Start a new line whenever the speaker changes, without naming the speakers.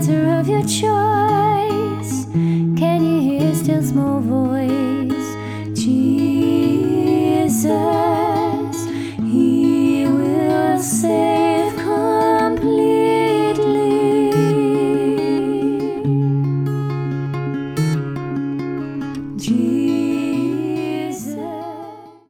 answer of your choice? Can you hear a still small voice?